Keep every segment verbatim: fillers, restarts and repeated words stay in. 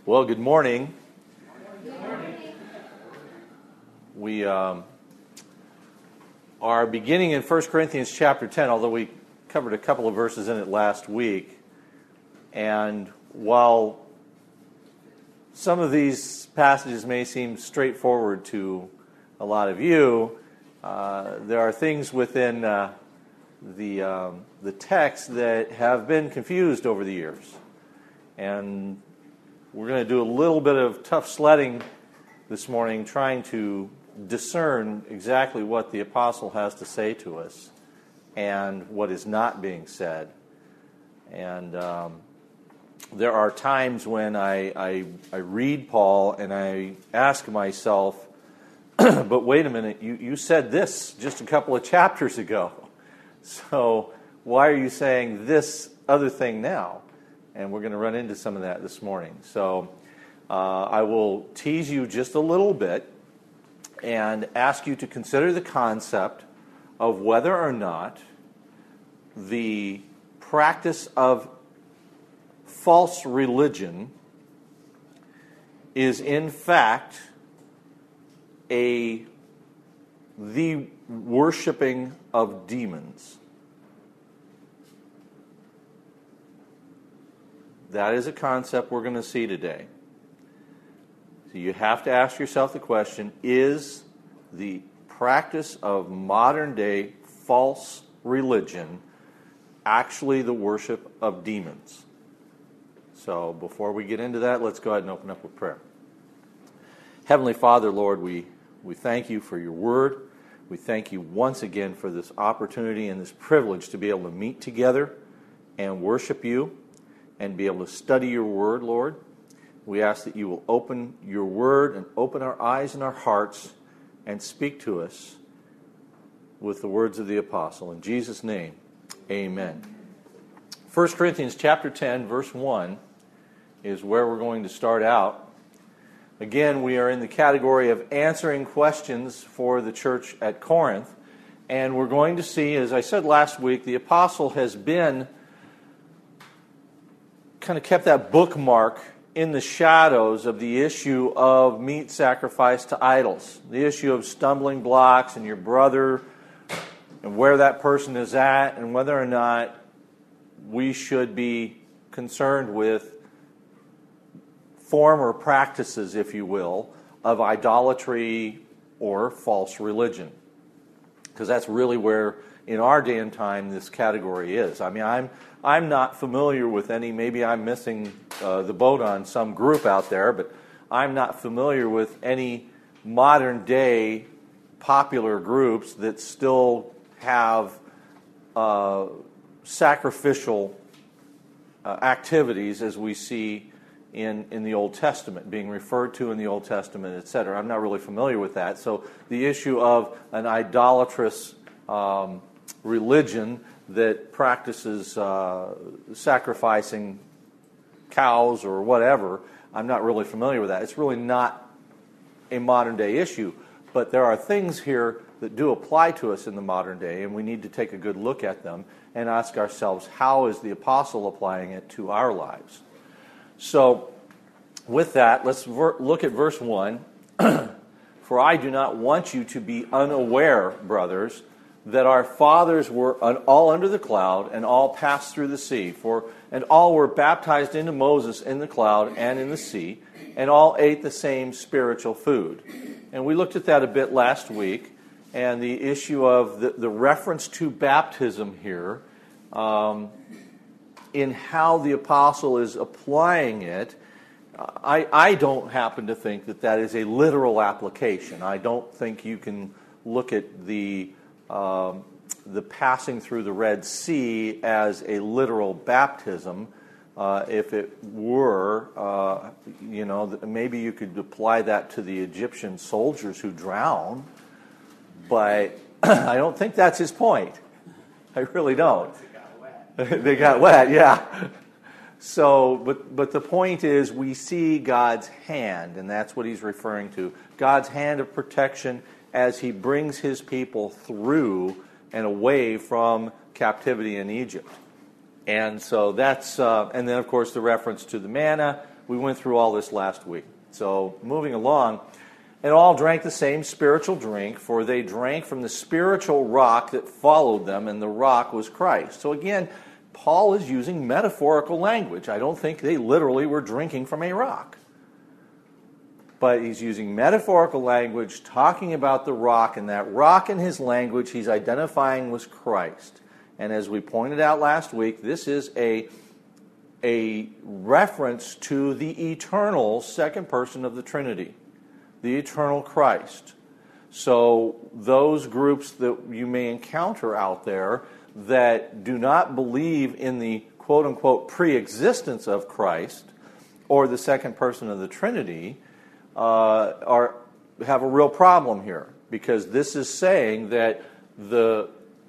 Well, good morning. Good morning. We um, are beginning in First Corinthians chapter ten, although we covered a couple of verses in it last week. And while some of these passages may seem straightforward to a lot of you, uh, there are things within uh, the um, the text that have been confused over the years. And we're going to do a little bit of tough sledding this morning, trying to discern exactly what the apostle has to say to us and what is not being said. And um, there are times when I, I, I read Paul and I ask myself, but wait a minute, you, you said this just a couple of chapters ago. So why are you saying this other thing now? And we're going to run into some of that this morning. So uh, I will tease you just a little bit and ask you to consider the concept of whether or not the practice of false religion is in fact a the worshiping of demons. That is a concept we're going to see today. So you have to ask yourself the question, is the practice of modern day false religion actually the worship of demons? So before we get into that, let's go ahead and open up with prayer. Heavenly Father, Lord, we, we thank you for your word. We thank you once again for this opportunity and this privilege to be able to meet together and worship you and be able to study your word, Lord. We ask that you will open your word and open our eyes and our hearts and speak to us with the words of the apostle. In Jesus' name, amen. First Corinthians chapter ten, verse one is where we're going to start out. Again, we are in the category of answering questions for the church at Corinth. And we're going to see, as I said last week, the apostle has been kind of kept that bookmark in the shadows of the issue of meat sacrificed to idols, the issue of stumbling blocks and your brother and where that person is at and whether or not we should be concerned with former practices, if you will, of idolatry or false religion. Because that's really where, in our day and time, this category is. I mean, I'm I'm not familiar with any, maybe I'm missing uh, the boat on some group out there, but I'm not familiar with any modern day popular groups that still have uh, sacrificial uh, activities as we see in, in the Old Testament, being referred to in the Old Testament, et cetera. I'm not really familiar with that. So the issue of an idolatrous um, religion that practices uh, sacrificing cows or whatever, I'm not really familiar with that. It's really not a modern day issue, but there are things here that do apply to us in the modern day, and we need to take a good look at them and ask ourselves, how is the apostle applying it to our lives? So with that, let's ver- look at verse one. For I do not want you to be unaware, brothers, that our fathers were all under the cloud and all passed through the sea. For and all were baptized into Moses in the cloud and in the sea, and all ate the same spiritual food. And we looked at that a bit last week, and the issue of the, the reference to baptism here, um, in how the apostle is applying it. I, I don't happen to think that that is a literal application. I don't think you can look at the Um, the passing through the Red Sea as a literal baptism. Uh, if it were, uh, you know, maybe you could apply that to the Egyptian soldiers who drowned, but I don't think that's his point. I really don't. They got wet, yeah. So, but but the point is, we see God's hand, and that's what he's referring to. God's hand of protection as he brings his people through and away from captivity in Egypt. And so that's, uh, and then of course the reference to the manna, We went through all this last week. So moving along, and all drank the same spiritual drink, for they drank from the spiritual rock that followed them, and the rock was Christ. So again, Paul is using metaphorical language. I don't think they literally were drinking from a rock. But he's using metaphorical language, talking about the rock, and that rock in his language he's identifying was Christ. And as we pointed out last week, this is a, a reference to the eternal second person of the Trinity, the eternal Christ. So those groups that you may encounter out there that do not believe in the quote-unquote pre-existence of Christ or the second person of the Trinity uh, are have a real problem here, because this is saying that the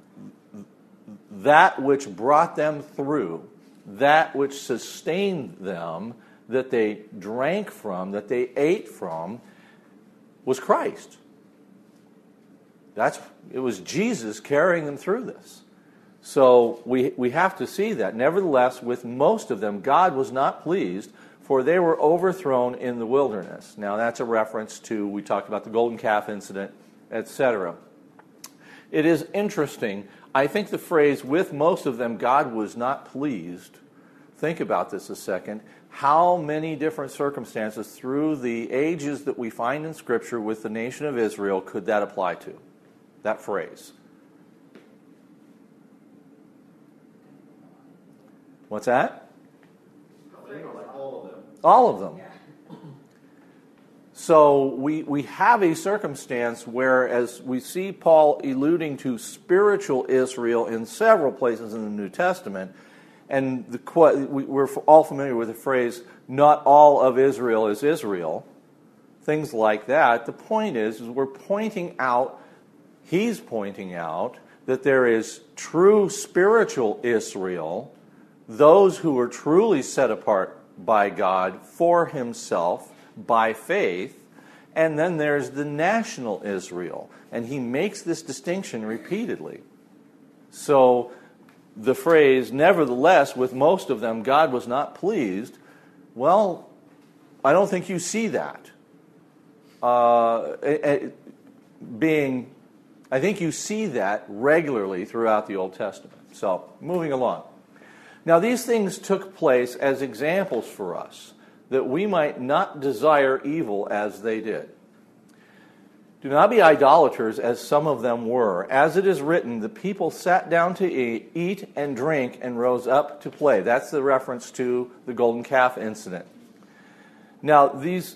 that which brought them through, that which sustained them, that they drank from, that they ate from, was Christ. That's it was Jesus carrying them through this. So we we have to see that. Nevertheless, with most of them, God was not pleased, for they were overthrown in the wilderness. Now that's a reference to, we talked about the golden calf incident, et cetera. It is interesting. I think the phrase, with most of them, God was not pleased. Think about this a second. How many different circumstances through the ages that we find in Scripture with the nation of Israel could that apply to? That phrase. What's that? All of them. All of them. So we, we have a circumstance where, as we see Paul alluding to spiritual Israel in several places in the New Testament, and the, we're all familiar with the phrase, not all of Israel is Israel, things like that. The point is, is we're pointing out, he's pointing out, that there is true spiritual Israel, those who are truly set apart by God for himself by faith, and then there's the national Israel. And he makes this distinction repeatedly. So the phrase, nevertheless, with most of them, God was not pleased, well, I don't think you see that. Uh, it, being, I think you see that regularly throughout the Old Testament. So, moving along. Now, these things took place as examples for us, that we might not desire evil as they did. Do not be idolaters, as some of them were. As it is written, the people sat down to eat, eat and drink, and rose up to play. That's the reference to the golden calf incident. Now, these...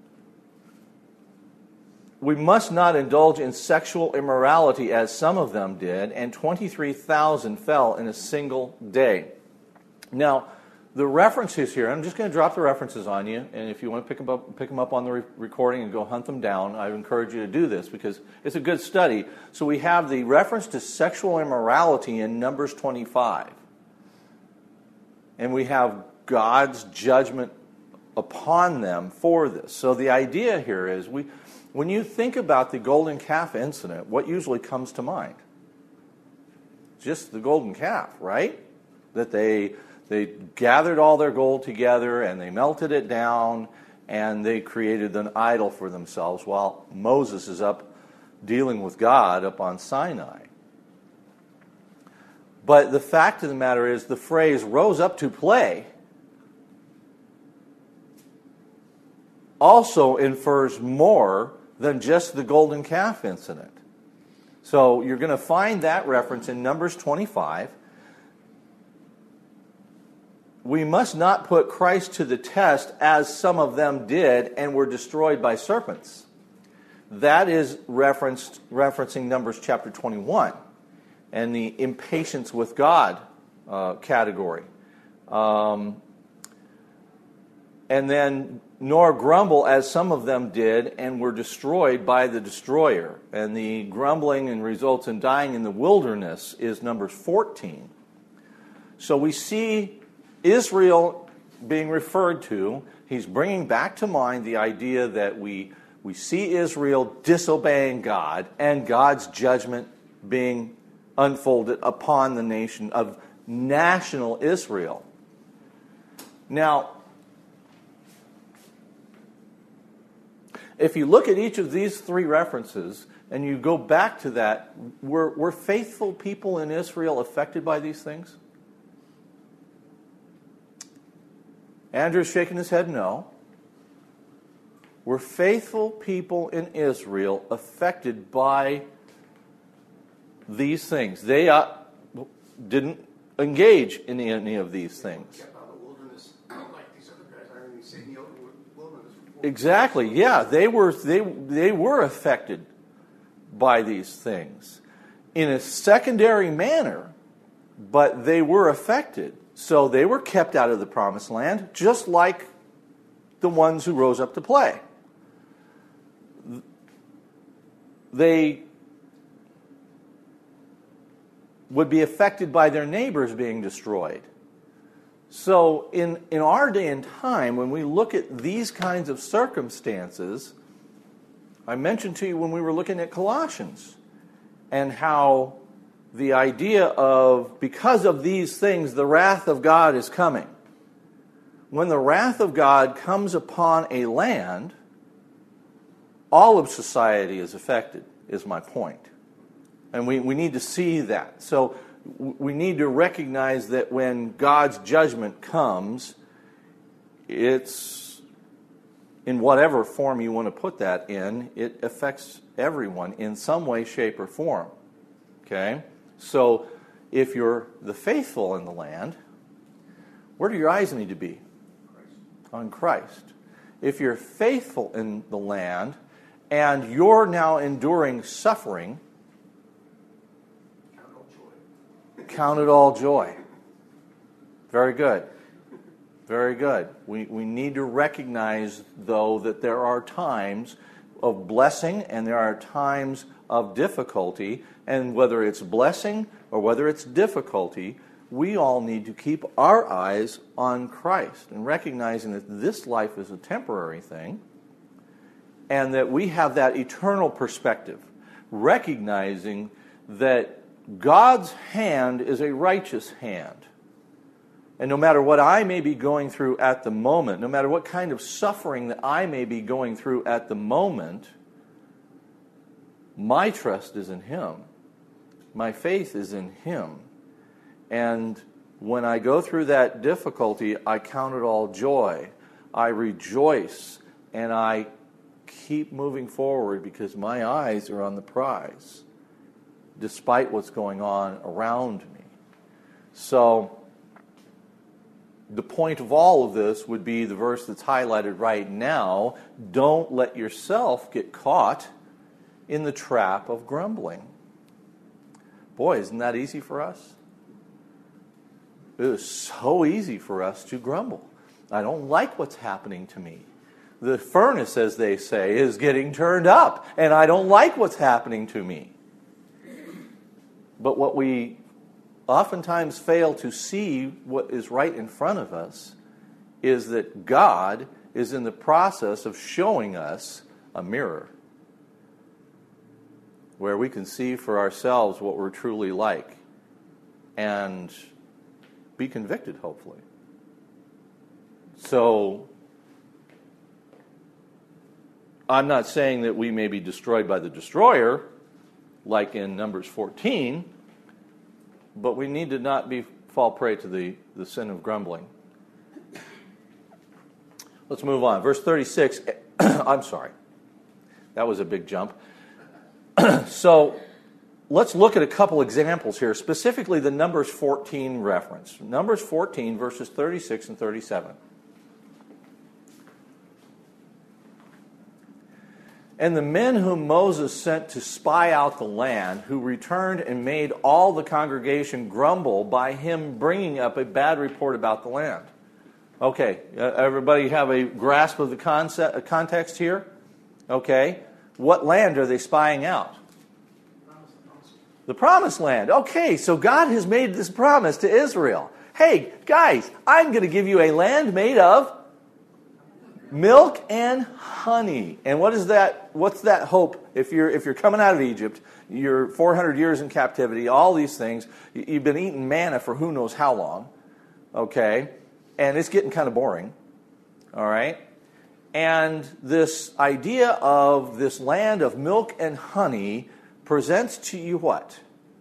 We must not indulge in sexual immorality, as some of them did, and twenty-three thousand fell in a single day. Now, the references here, I'm just going to drop the references on you, and if you want to pick them up, pick them up on the re- recording and go hunt them down, I would encourage you to do this, because it's a good study. So we have the reference to sexual immorality in Numbers twenty-five. And we have God's judgment upon them for this. So the idea here is, we, when you think about the golden calf incident, what usually comes to mind? Just the golden calf, right? That they... They gathered all their gold together and they melted it down and they created an idol for themselves while Moses is up dealing with God up on Sinai. But the fact of the matter is, the phrase rose up to play also infers more than just the golden calf incident. So you're going to find that reference in Numbers twenty-five. We must not put Christ to the test, as some of them did and were destroyed by serpents. That is referenced, referencing Numbers chapter twenty-one and the impatience with God uh, category. Um, and then, nor grumble, as some of them did and were destroyed by the destroyer. And the grumbling and results in dying in the wilderness is Numbers fourteen. So we see Israel being referred to. He's bringing back to mind the idea that we, we see Israel disobeying God and God's judgment being unfolded upon the nation of national Israel. Now, if you look at each of these three references and you go back to that, were, were faithful people in Israel affected by these things? Andrew's shaking his head no. Were faithful people in Israel affected by these things? They uh, didn't engage in any of these things. Exactly. Yeah, they were. They they were affected by these things in a secondary manner, but they were affected. So they were kept out of the promised land, just like the ones who rose up to play. They would be affected by their neighbors being destroyed. So in, in our day and time, when we look at these kinds of circumstances, I mentioned to you when we were looking at Colossians, and how the idea of, because of these things, the wrath of God is coming. When the wrath of God comes upon a land, all of society is affected, is my point. And we, we need to see that. So we need to recognize that when God's judgment comes, it's, in whatever form you want to put that in, it affects everyone in some way, shape, or form. Okay? So if you're the faithful in the land, where do your eyes need to be? On Christ. If you're faithful in the land, and you're now enduring suffering, count it all joy. Very good. Very good. We, we need to recognize, though, that there are times of blessing and there are times of difficulty. And whether it's blessing or whether it's difficulty, we all need to keep our eyes on Christ and recognizing that this life is a temporary thing and that we have that eternal perspective, recognizing that God's hand is a righteous hand. And no matter what I may be going through at the moment, no matter what kind of suffering that I may be going through at the moment, my trust is in Him. My faith is in Him. And when I go through that difficulty, I count it all joy. I rejoice and I keep moving forward because my eyes are on the prize, despite what's going on around me. So the point of all of this would be the verse that's highlighted right now. Don't let yourself get caught in the trap of grumbling. Boy, isn't that easy for us? It is so easy for us to grumble. I don't like what's happening to me. The furnace, as they say, is getting turned up, and I don't like what's happening to me. But what we oftentimes fail to see, what is right in front of us, is that God is in the process of showing us a mirror where we can see for ourselves what we're truly like and be convicted, hopefully. So I'm not saying that we may be destroyed by the destroyer, like in Numbers fourteen, but we need to not be fall prey to the, the sin of grumbling. Let's move on. Verse thirty-six, I'm sorry. That was a big jump. So let's look at a couple examples here, specifically the Numbers fourteen reference. Numbers fourteen, verses thirty-six and thirty-seven. And the men whom Moses sent to spy out the land, who returned and made all the congregation grumble by him bringing up a bad report about the land. Okay, everybody have a grasp of the concept, context here? Okay, what land are they spying out? The promised land. Okay, so God has made this promise to Israel. Hey, guys, I'm going to give you a land made of milk and honey. And what is that? What's that hope? If you're if you're coming out of Egypt, you're four hundred years in captivity, all these things. You've been eating manna for who knows how long. Okay? And it's getting kind of boring. All right? And this idea of this land of milk and honey presents to you what?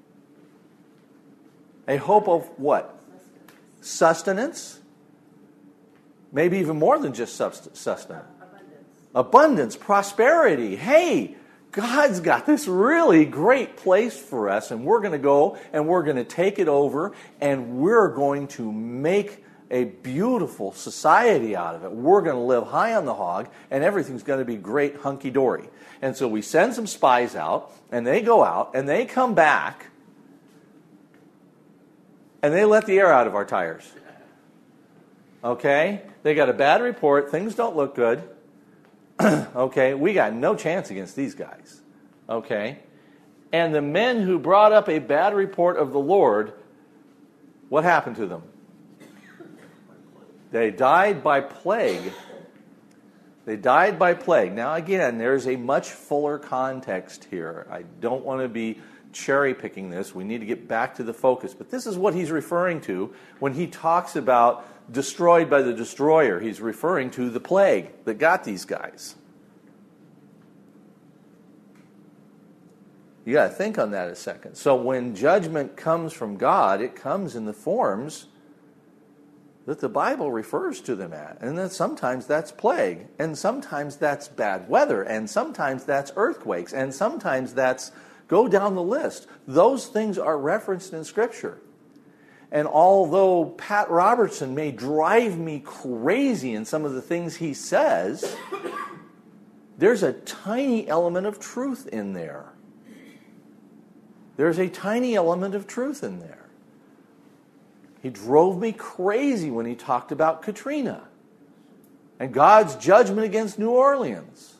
A hope of what? Sustenance. Maybe even more than just sustenance. Abundance. Abundance, prosperity. Hey, God's got this really great place for us, and we're going to go and we're going to take it over, and we're going to make a beautiful society out of it. We're going to live high on the hog, and everything's going to be great hunky-dory. And so we send some spies out, and they go out, and they come back, and they let the air out of our tires. Okay? They got a bad report. Things don't look good. Okay? We got no chance against these guys. Okay? And the men who brought up a bad report of the Lord, what happened to them? They died by plague. They died by plague. Now, again, there's a much fuller context here. I don't want to be cherry-picking this. We need to get back to the focus. But this is what he's referring to when he talks about destroyed by the destroyer. He's referring to the plague that got these guys. You got to think on that a second. So when judgment comes from God, it comes in the forms that the Bible refers to them at. And that sometimes that's plague, and sometimes that's bad weather, and sometimes that's earthquakes, and sometimes that's, go down the list. Those things are referenced in Scripture. And although Pat Robertson may drive me crazy in some of the things he says, there's a tiny element of truth in there. There's a tiny element of truth in there. He drove me crazy when he talked about Katrina and God's judgment against New Orleans.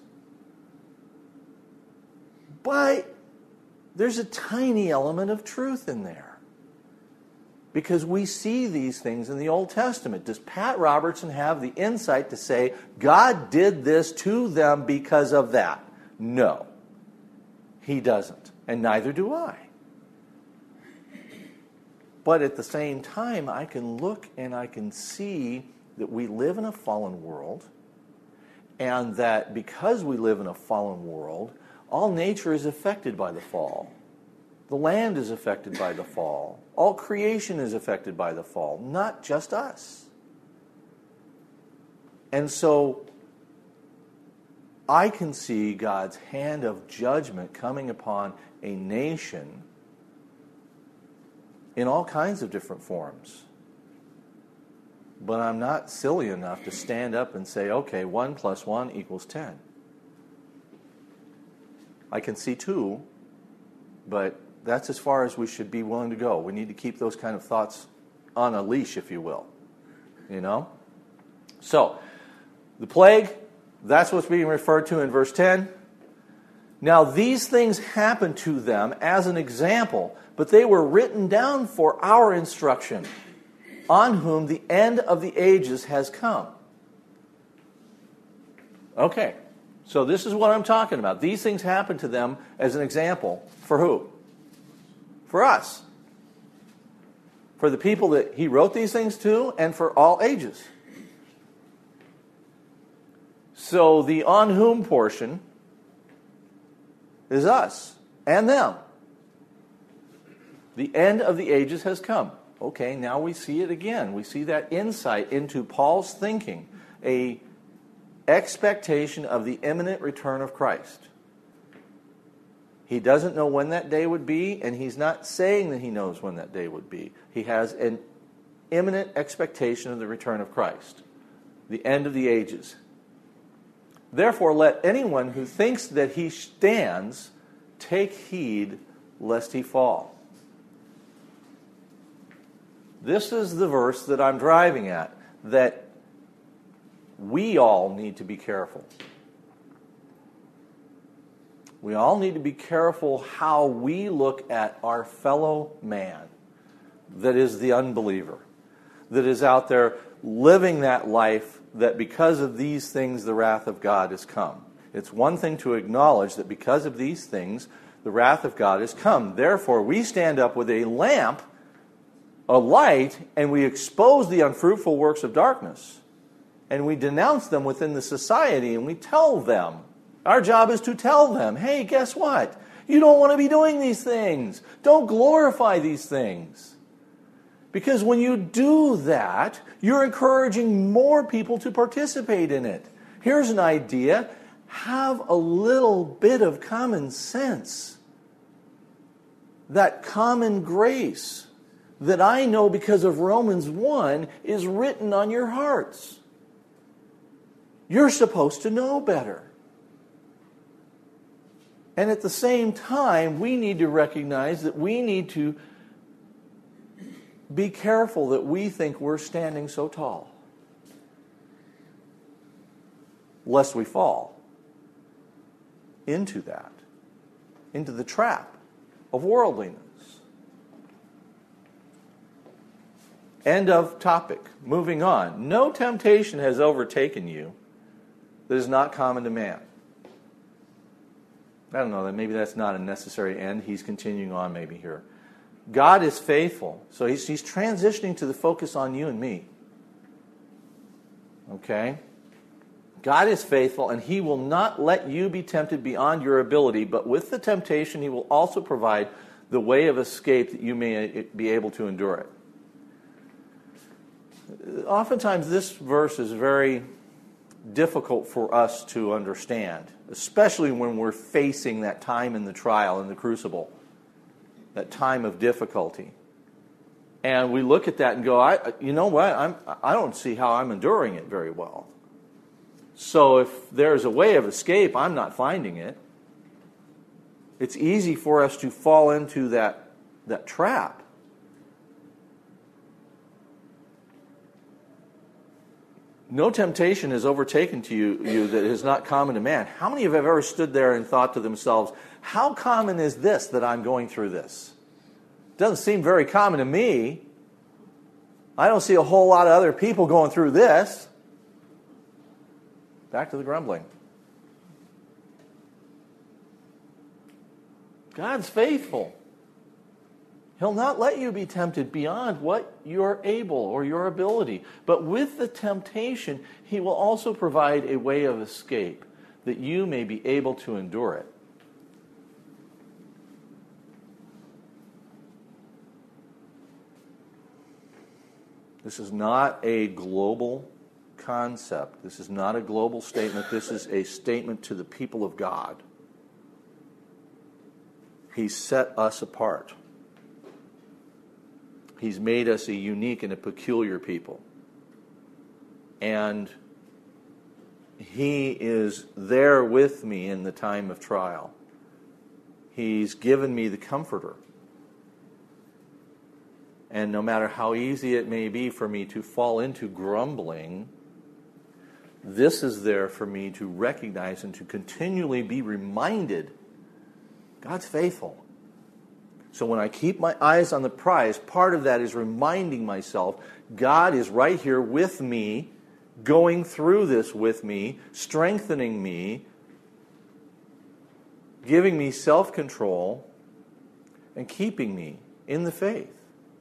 But there's a tiny element of truth in there, because we see these things in the Old Testament. Does Pat Robertson have the insight to say God did this to them because of that? No, he doesn't, and neither do I. But at the same time, I can look and I can see that we live in a fallen world, and that because we live in a fallen world, all nature is affected by the fall. The land is affected by the fall. All creation is affected by the fall, not just us. And so I can see God's hand of judgment coming upon a nation in all kinds of different forms. But I'm not silly enough to stand up and say, okay, one plus one equals ten. I can see two, but that's as far as we should be willing to go. We need to keep those kind of thoughts on a leash, if you will. You know? So, the plague, that's what's being referred to in verse ten. Now, these things happened to them as an example, but they were written down for our instruction, on whom the end of the ages has come. Okay, so this is what I'm talking about. These things happened to them as an example. For who? For us. For the people that he wrote these things to, and for all ages. So the on whom portion is us and them. The end of the ages has come. Okay, now we see it again. We see that insight into Paul's thinking, a expectation of the imminent return of Christ. He doesn't know when that day would be, and he's not saying that he knows when that day would be. He has an imminent expectation of the return of Christ, the end of the ages. Therefore, let anyone who thinks that he stands take heed lest he fall. This is the verse that I'm driving at, that we all need to be careful. We all need to be careful how we look at our fellow man that is the unbeliever, that is out there living that life that because of these things the wrath of God has come. It's one thing to acknowledge that because of these things the wrath of God has come. Therefore, we stand up with a lamp, a light, and we expose the unfruitful works of darkness. and we denounce them within the society, and we tell them. Our job is to tell them, hey, guess what? You don't want to be doing these things. Don't glorify these things. Because when you do that, you're encouraging more people to participate in it. Here's an idea. Have a little bit of common sense. That common grace that I know because of Romans one is written on your hearts. You're supposed to know better. And at the same time, we need to recognize that we need to be careful that we think we're standing so tall, lest we fall into that, into the trap of worldliness. End of topic. Moving on. No temptation has overtaken you that is not common to man. I don't know, maybe that's not a necessary end. He's continuing on maybe here. God is faithful. So he's, he's transitioning to the focus on you and me. Okay? God is faithful, and He will not let you be tempted beyond your ability, but with the temptation, He will also provide the way of escape that you may be able to endure it. Oftentimes, this verse is very difficult for us to understand, especially when we're facing that time in the trial, in the crucible, that time of difficulty. And we look at that and go, I, you know what, I'm, I don't see how I'm enduring it very well. So if there's a way of escape, I'm not finding it. It's easy for us to fall into that, that trap. No temptation has overtaken to you, you that is not common to man. How many of you have ever stood there and thought to themselves, how common is this that I'm going through this? It doesn't seem very common to me. I don't see a whole lot of other people going through this. Back to the grumbling. God's faithful. He'll not let you be tempted beyond what you're able or your ability. But with the temptation, He will also provide a way of escape that you may be able to endure it. This is not a global concept. This is not a global statement. This is a statement to the people of God. He set us apart. He's made us a unique and a peculiar people. And He is there with me in the time of trial. He's given me the Comforter. And no matter how easy it may be for me to fall into grumbling, this is there for me to recognize and to continually be reminded God's faithful. So when I keep my eyes on the prize, part of that is reminding myself God is right here with me, going through this with me, strengthening me, giving me self-control, and keeping me in the faith.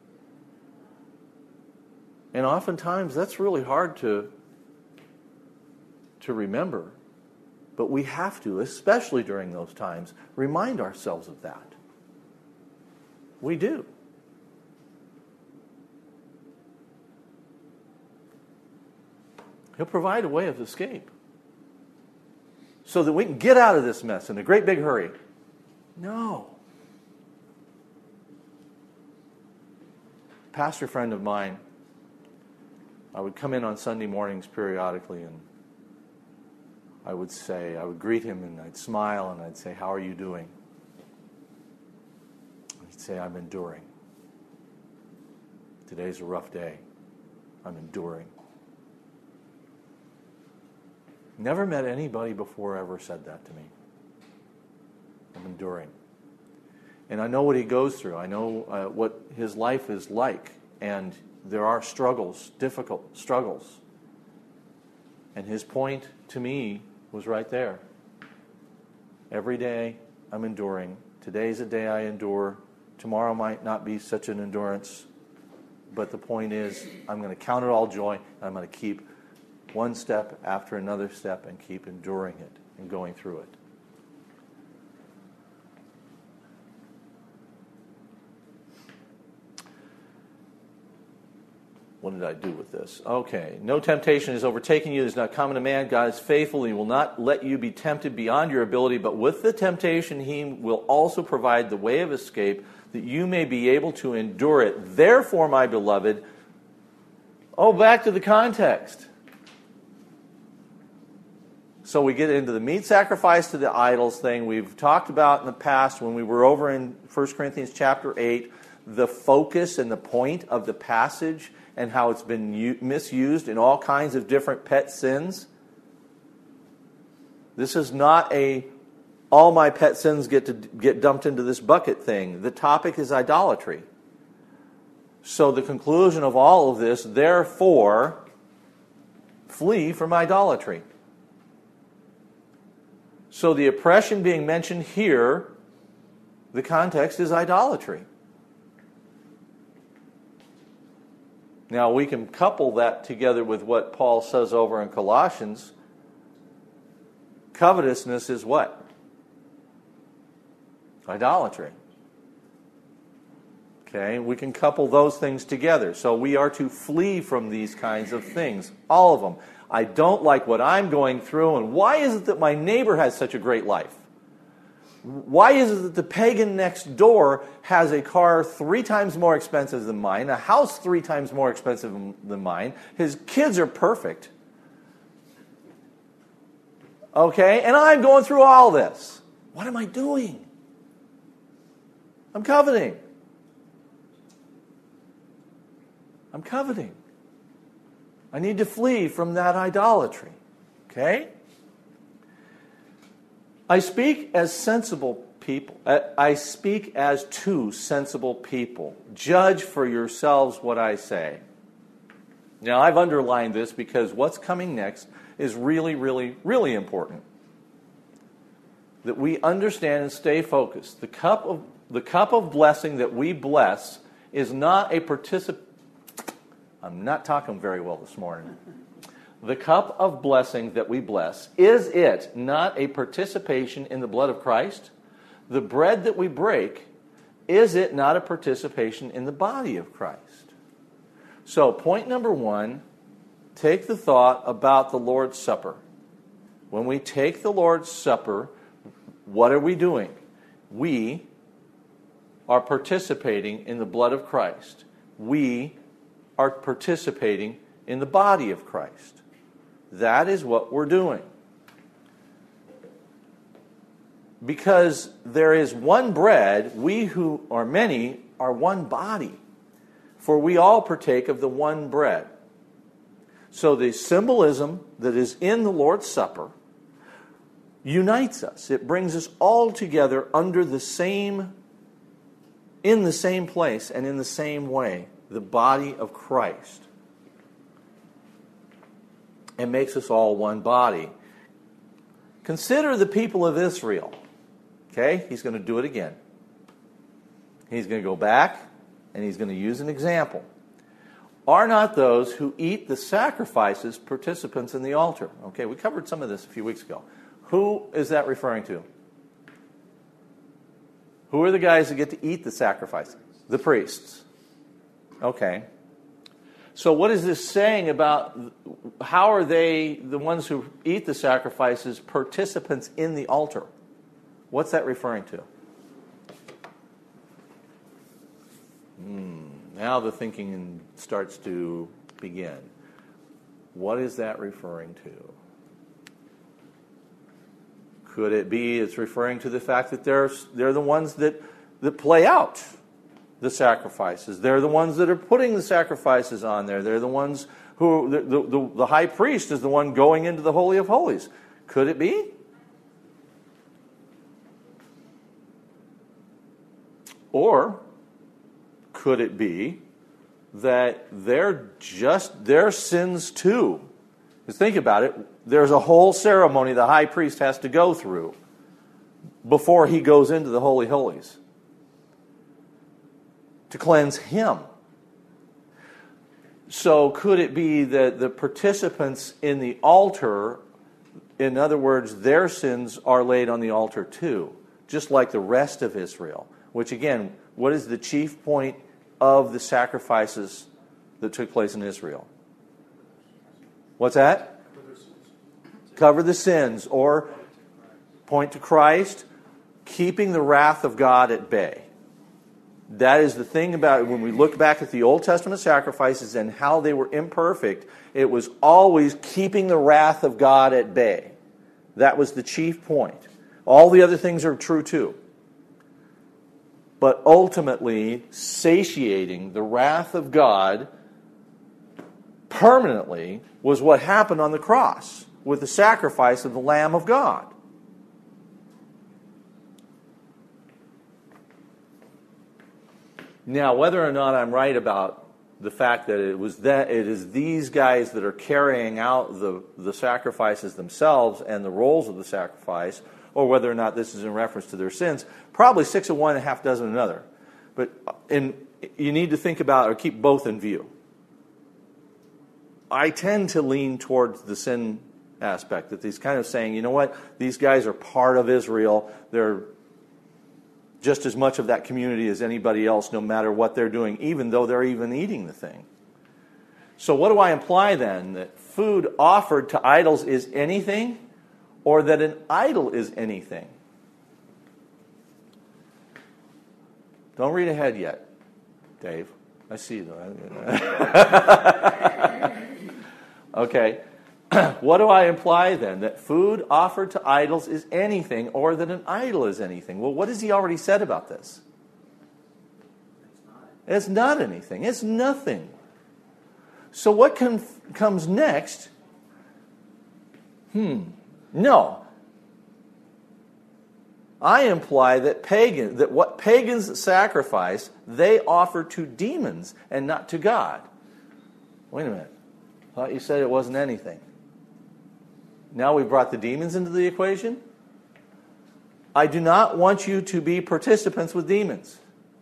And oftentimes that's really hard to, to remember. But we have to, especially during those times, remind ourselves of that. We do. He'll provide a way of escape so that we can get out of this mess in a great big hurry. No. A pastor friend of mine, I would come in on Sunday mornings periodically, and I would say, I would greet him, and I'd smile, and I'd say, how are you doing? He'd say, I'm enduring. Today's a rough day. I'm enduring. Never met anybody before ever said that to me. I'm enduring. And I know what he goes through. I know uh, what his life is like. And there are struggles, difficult struggles. And his point to me was right there. Every day I'm enduring. Today's a day I endure. Tomorrow might not be such an endurance. But the point is, I'm going to count it all joy, and I'm going to keep one step after another step, and keep enduring it and going through it. What did I do with this? Okay. No temptation is overtaking you that is not common to man. God is faithful. He will not let you be tempted beyond your ability, but with the temptation he will also provide the way of escape that you may be able to endure it. Therefore, my beloved, oh, back to the context. So we get into the meat sacrifice to the idols thing. We've talked about in the past when we were over in First Corinthians chapter eight, the focus and the point of the passage and how it's been u- misused in all kinds of different pet sins. This is not a all my pet sins get to get dumped into this bucket thing. The topic is idolatry. So the conclusion of all of this, therefore, flee from idolatry. So the oppression being mentioned here, the context is idolatry. Now we can couple that together with what Paul says over in Colossians. Covetousness is what? Idolatry. Okay, we can couple those things together. So we are to flee from these kinds of things, all of them. I don't like what I'm going through, and why is it that my neighbor has such a great life? Why is it that the pagan next door has a car three times more expensive than mine, a house three times more expensive than mine, his kids are perfect, okay, and I'm going through all this? What am I doing? I'm coveting. I'm coveting. I need to flee from that idolatry. Okay? I speak as sensible people. I speak as to sensible people. Judge for yourselves what I say. Now, I've underlined this because what's coming next is really, really, really important. That we understand and stay focused. The cup of, the cup of blessing that we bless is not a participant. I'm not talking very well this morning. The cup of blessing that we bless, is it not a participation in the blood of Christ? The bread that we break, is it not a participation in the body of Christ? So, point number one, take the thought about the Lord's Supper. When we take the Lord's Supper, what are we doing? We are participating in the blood of Christ. We are participating in the body of Christ. That is what we're doing. Because there is one bread, we who are many are one body. For we all partake of the one bread. So the symbolism that is in the Lord's Supper unites us. It brings us all together under the same, in the same place and in the same way. The body of Christ. And makes us all one body. Consider the people of Israel. Okay? He's going to do it again. He's going to go back and he's going to use an example. Are not those who eat the sacrifices participants in the altar? Okay, we covered some of this a few weeks ago. Who is that referring to? Who are the guys that get to eat the sacrifices? The priests. Okay. So what is this saying about how are they, the ones who eat the sacrifices, participants in the altar? What's that referring to? Hmm. Now the thinking starts to begin. What is that referring to? Could it be it's referring to the fact that they're, they're the ones that, that play out the sacrifices? They're the ones that are putting the sacrifices on there. They're the ones who, the, the, the high priest is the one going into the Holy of Holies. Could it be? Or could it be that they're just their sins too? Because think about it, there's a whole ceremony the high priest has to go through before he goes into the Holy Holies to cleanse him. So could it be that the participants in the altar, in other words, their sins are laid on the altar too, just like the rest of Israel? Which again, what is the chief point of the sacrifices that took place in Israel? What's that? Cover the sins, or point to Christ, keeping the wrath of God at bay. That is the thing about it. When we look back at the Old Testament sacrifices and how they were imperfect, it was always keeping the wrath of God at bay. That was the chief point. All the other things are true too. But ultimately, satiating the wrath of God permanently was what happened on the cross with the sacrifice of the Lamb of God. Now, whether or not I'm right about the fact that it was that it is these guys that are carrying out the, the sacrifices themselves and the roles of the sacrifice, or whether or not this is in reference to their sins, probably six of one and a half dozen another. But in, you need to think about or keep both in view. I tend to lean towards the sin aspect, that he's kind of saying, you know what, these guys are part of Israel. They're just as much of that community as anybody else, no matter what they're doing, even though they're even eating the thing. So what do I imply then? That food offered to idols is anything, or that an idol is anything? Don't read ahead yet, Dave. I see you though. Okay. What do I imply then? That food offered to idols is anything, or that an idol is anything? Well, what has he already said about this? It's not anything. It's nothing. So what com- comes next? Hmm. No. I imply that pagan, that what pagans sacrifice, they offer to demons and not to God. Wait a minute. I thought you said it wasn't anything. Now we brought the demons into the equation? I do not want you to be participants with demons.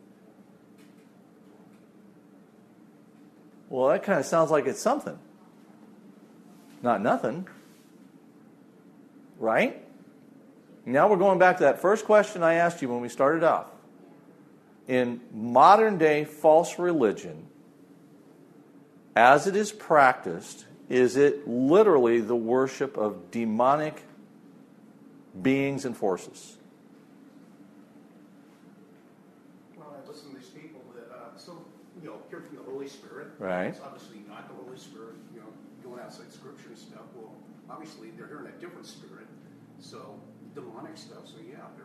Well, that kind of sounds like it's something. Not nothing. Right? Now we're going back to that first question I asked you when we started off. In modern day false religion, as it is practiced, is it literally the worship of demonic beings and forces? Well, I listen to these people that, uh, so, you know, hear from the Holy Spirit. Right. It's obviously not the Holy Spirit, you know, going outside Scripture and stuff. Well, obviously they're hearing a different spirit. So, demonic stuff, so yeah, they're...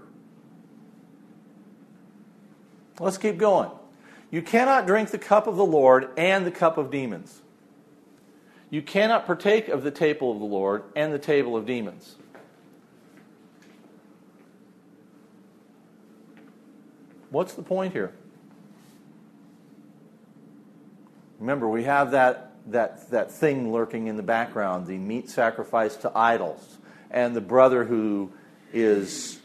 Let's keep going. You cannot drink the cup of the Lord and the cup of demons. You cannot partake of the table of the Lord and the table of demons. What's the point here? Remember, we have that, that, that thing lurking in the background, the meat sacrifice to idols, and the brother who is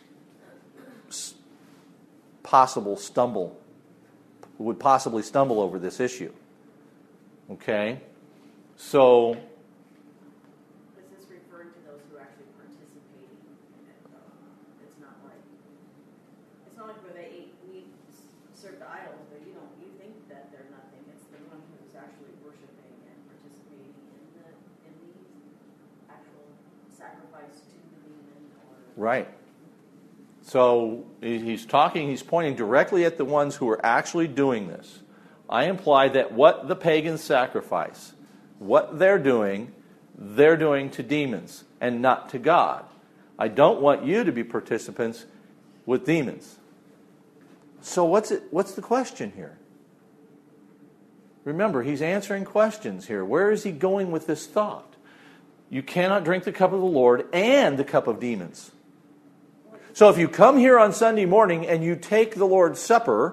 possible stumble, would possibly stumble over this issue. Okay? So, is this referring to those who are actually participating in it, though? It's not like it's not like where they eat meat served to idols, but you don't you think that they're nothing. It's the one who's actually worshiping and participating in the in the actual sacrifice to the demon. Or right. So he's talking. He's pointing directly at the ones who are actually doing this. I imply that what the pagans sacrifice, what they're doing, they're doing to demons and not to God. I don't want you to be participants with demons. So what's it, what's the question here? Remember, he's answering questions here. Where is he going with this thought? You cannot drink the cup of the Lord and the cup of demons. So if you come here on Sunday morning and you take the Lord's Supper,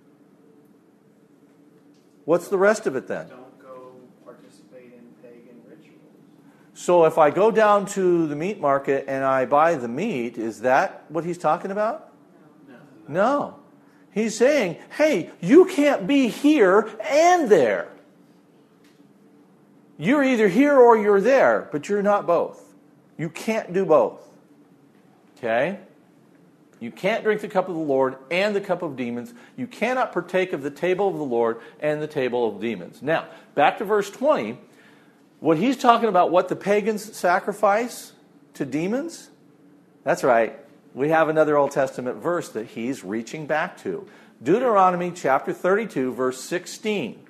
what's the rest of it then? Don't go participate in pagan rituals. So if I go down to the meat market and I buy the meat, is that what he's talking about? No. No. He's saying, hey, you can't be here and there. You're either here or you're there, but you're not both. You can't do both. Okay? You can't drink the cup of the Lord and the cup of demons. You cannot partake of the table of the Lord and the table of demons. Now, back to verse twenty. What he's talking about, what the pagans sacrifice to demons, that's right. We have another Old Testament verse that he's reaching back to. Deuteronomy chapter thirty-two, verse sixteen.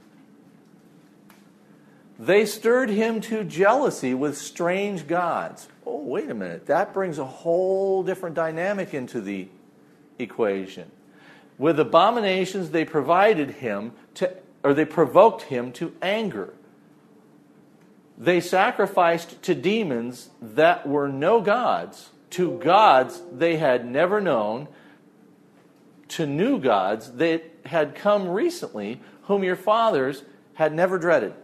They stirred him to jealousy with strange gods. Oh, wait a minute. That brings a whole different dynamic into the equation. With abominations, they provided him to, or they provoked him to anger. They sacrificed to demons that were no gods, to gods they had never known, to new gods that had come recently, whom your fathers had never dreaded.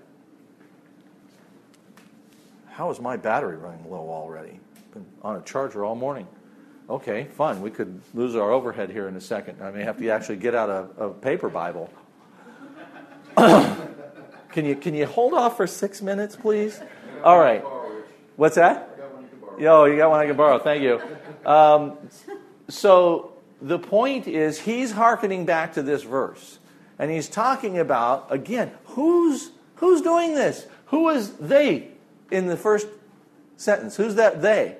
How is my battery running low already? Been on a charger all morning. Okay, fun. We could lose our overhead here in a second. I may have to actually get out a, a paper Bible. Can you can you hold off for six minutes, please? All right. What's that? Yo, you got one I can borrow. Thank you. Um, so the point is, he's hearkening back to this verse, and he's talking about, again, who's who's doing this? Who is they in the first sentence? Who's that they?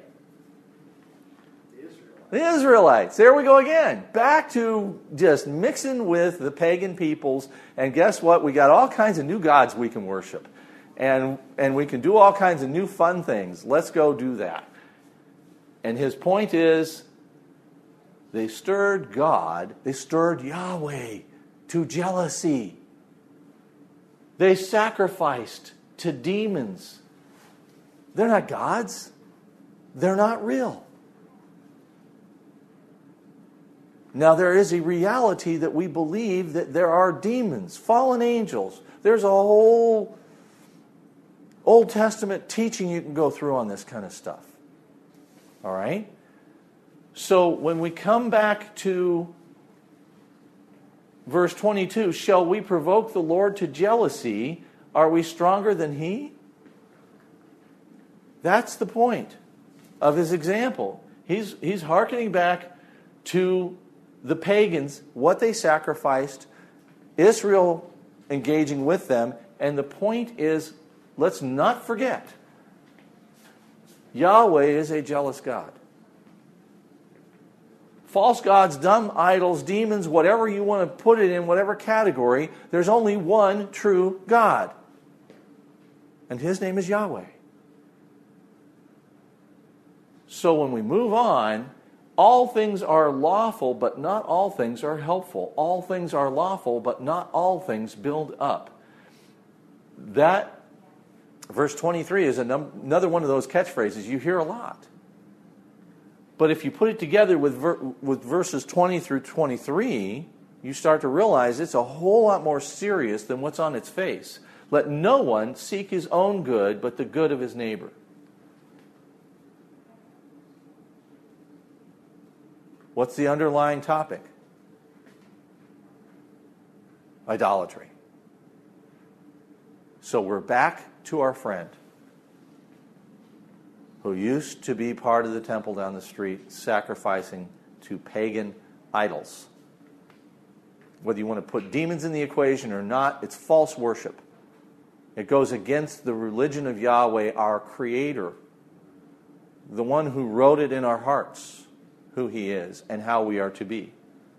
The Israelites. There we go again. Back to just mixing with the pagan peoples. And guess what? We got all kinds of new gods we can worship. And, and we can do all kinds of new fun things. Let's go do that. And his point is, they stirred God, they stirred Yahweh to jealousy. They sacrificed to demons. They're not gods. They're not real. Now, there is a reality that we believe that there are demons, fallen angels. There's a whole Old Testament teaching you can go through on this kind of stuff. All right? So when we come back to verse twenty-two, shall we provoke the Lord to jealousy? Are we stronger than He? That's the point of his example. He's, he's hearkening back to the pagans, what they sacrificed, Israel engaging with them, and the point is, let's not forget, Yahweh is a jealous God. False gods, dumb idols, demons, whatever you want to put it in, whatever category, there's only one true God. And His name is Yahweh. So when we move on, all things are lawful, but not all things are helpful. All things are lawful, but not all things build up. That, verse twenty-three, is num- another one of those catchphrases you hear a lot. But if you put it together with, ver- with verses twenty through twenty-three, you start to realize it's a whole lot more serious than what's on its face. Let no one seek his own good, but the good of his neighbor. What's the underlying topic? Idolatry. So we're back to our friend who used to be part of the temple down the street, sacrificing to pagan idols. Whether you want to put demons in the equation or not, it's false worship. It goes against the religion of Yahweh, our Creator, the one who wrote it in our hearts, who He is and how we are to be.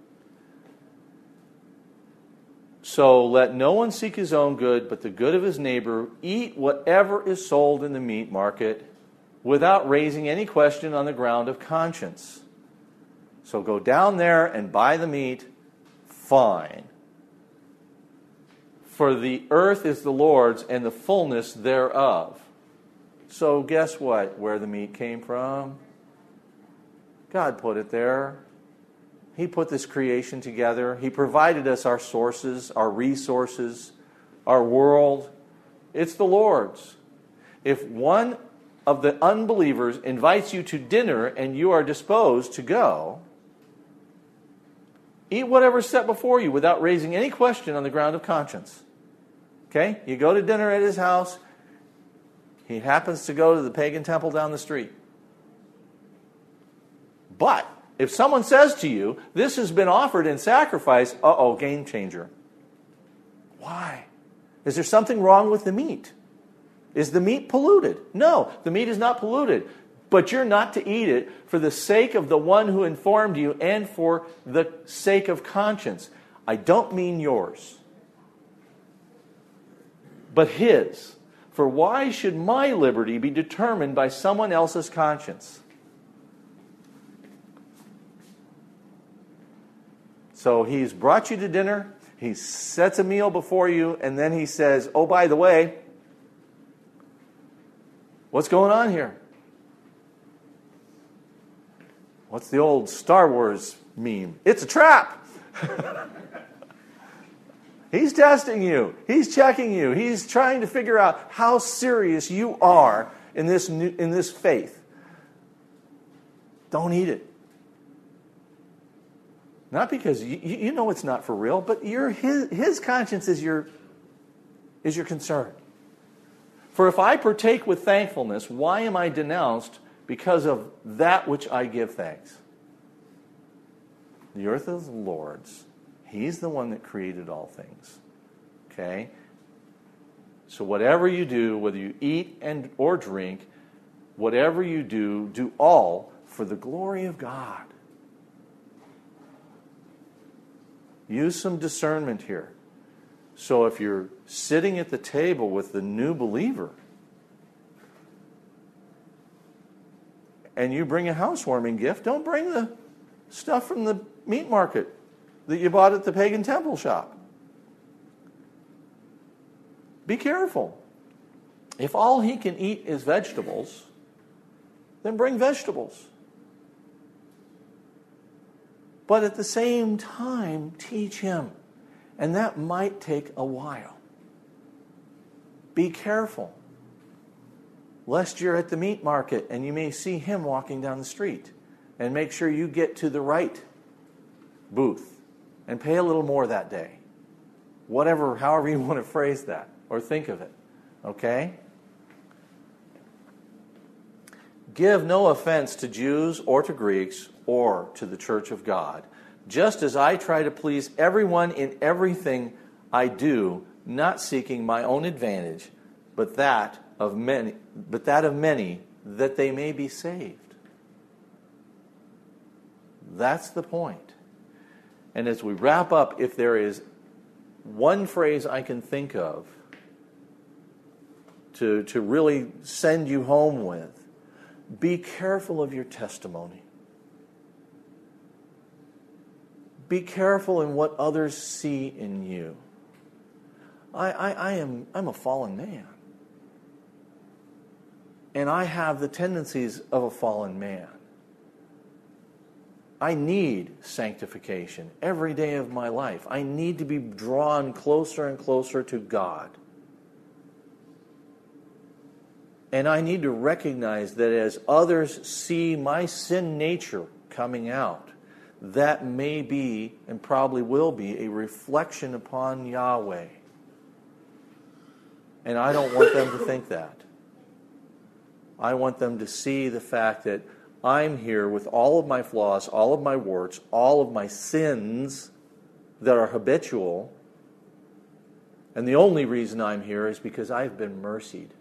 So let no one seek his own good, but the good of his neighbor. Eat whatever is sold in the meat market without raising any question on the ground of conscience. So go down there and buy the meat, fine. For the earth is the Lord's and the fullness thereof. So guess what? Where the meat came from? God put it there. He put this creation together. He provided us our sources, our resources, our world. It's the Lord's. If one of the unbelievers invites you to dinner and you are disposed to go, eat whatever's set before you without raising any question on the ground of conscience. Okay? You go to dinner at his house. He happens to go to the pagan temple down the street. But if someone says to you, this has been offered in sacrifice, uh-oh, game changer. Why? Is there something wrong with the meat? Is the meat polluted? No, the meat is not polluted. But you're not to eat it for the sake of the one who informed you and for the sake of conscience. I don't mean yours, but his. For why should my liberty be determined by someone else's conscience? So he's brought you to dinner, he sets a meal before you, and then he says, oh, by the way, what's going on here? What's the old Star Wars meme? It's a trap! He's testing you. He's checking you. He's trying to figure out how serious you are in this new, in this faith. Don't eat it. Not because you, you know it's not for real, but your his, his conscience is your, is your concern. For if I partake with thankfulness, why am I denounced because of that which I give thanks? The earth is the Lord's. He's the one that created all things. Okay? So whatever you do, whether you eat and or drink, whatever you do, do all for the glory of God. Use some discernment here. So if you're sitting at the table with the new believer and you bring a housewarming gift, don't bring the stuff from the meat market that you bought at the pagan temple shop. Be careful. If all he can eat is vegetables, then bring vegetables. But at the same time, teach him. And that might take a while. Be careful, lest you're at the meat market and you may see him walking down the street. And make sure you get to the right booth and pay a little more that day. Whatever, however you want to phrase that or think of it. Okay? Give no offense to Jews or to Greeks or to the church of God, just as I try to please everyone in everything I do, not seeking my own advantage, but that of many, but that of many, that they may be saved. That's the point. And as we wrap up, if there is one phrase I can think of to, to really send you home with, be careful of your testimony. Be careful in what others see in you. I, I, I am I'm a fallen man. And I have the tendencies of a fallen man. I need sanctification every day of my life. I need to be drawn closer and closer to God. And I need to recognize that as others see my sin nature coming out, that may be, and probably will be, a reflection upon Yahweh. And I don't want them to think that. I want them to see the fact that I'm here with all of my flaws, all of my warts, all of my sins that are habitual. And the only reason I'm here is because I've been mercied.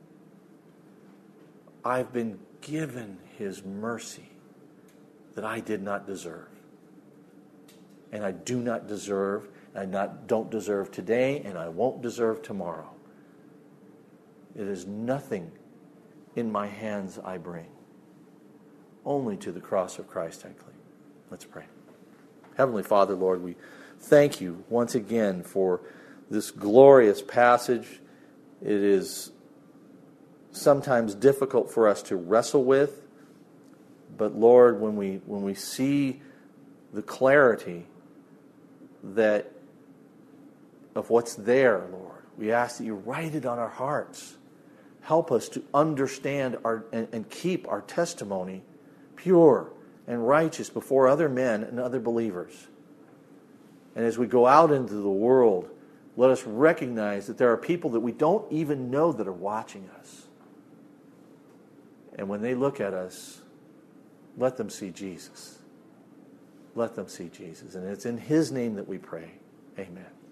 I've been given His mercy that I did not deserve. And I do not deserve, I not, don't deserve today, and I won't deserve tomorrow. It is nothing in my hands I bring. Only to the cross of Christ I cling. Let's pray. Heavenly Father, Lord, we thank you once again for this glorious passage. It is sometimes difficult for us to wrestle with, but Lord, when we when we see the clarity that of what's there, Lord, we ask that you write it on our hearts. Help us to understand our and, and keep our testimony pure and righteous before other men and other believers. And as we go out into the world, let us recognize that there are people that we don't even know that are watching us. And when they look at us, let them see Jesus. Let them see Jesus. And it's in his name that we pray. Amen.